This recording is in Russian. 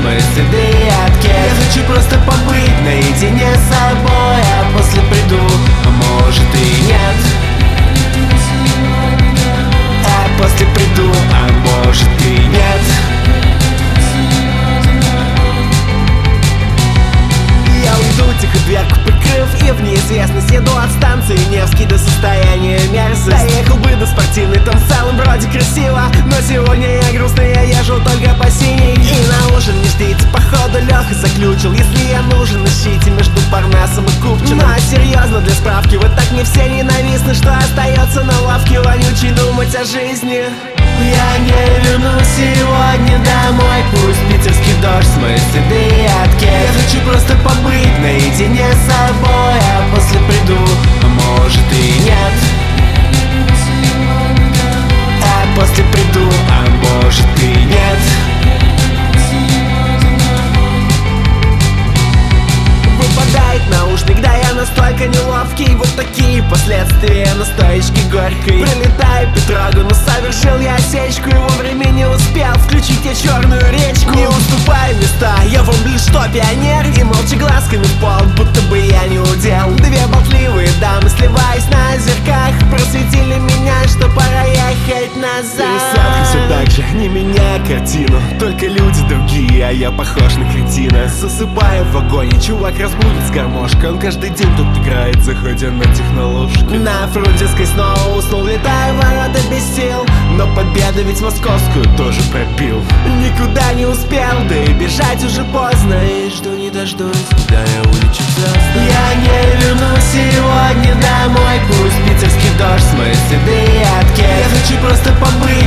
смыть следы от кек. Я хочу просто побыть наедине с собой, а после приду, а может и нет. А после приду, а может и нет. Я уйду, тихо дверку прикрыв, и в неизвестность еду от станции Невский до состояния мерзость. Доехал бы до спортивной, там в целом вроде красиво, но сегодня я грустный, я езжу только по синей. И на ужин не ждите, походу Леха заключил. Если я нужен, ищите между Парнасом и Купчиным. Ну а серьезно, для справки, вы так не все ненавистны, что остается на лавке вонючий думать о жизни. Я не вернусь сегодня домой, пусть питерский дождь смоет следы от кек. Я хочу просто побыть наедине с собой, а после приду, а может и нет. А после приду, а может и нет. Выпадает наушник, да я настолько неловкий. Вот такие последствия на стоечке горькой. Прилетаю к Петрогу, но совершил я осечку, и вовремя не успел включить я черную речку. Не уступаю места, я вам лишь что пионер, и молча глазками в пол, будто бы я не удел. Две болтливые дамы, сливаясь на озерках, просветили меня, что пора ехать назад. Пересадка все так же, не меняя картину, только люди другие, а я похож на кретина. Засыпаю в вагоне, чувак разбудит с гармошкой. Он каждый день тут играет, заходя на техноложки. На Фрунзенской снова уснул, летаю в ворота без сил, но победу ведь московскую тоже пропил. Никуда не успел, да и бежать уже поздно, и жду не дождусь, когда я улечу в звезды. Я не вернусь сегодня домой, пусть питерский дождь смоет следы от кек. Я хочу просто побыть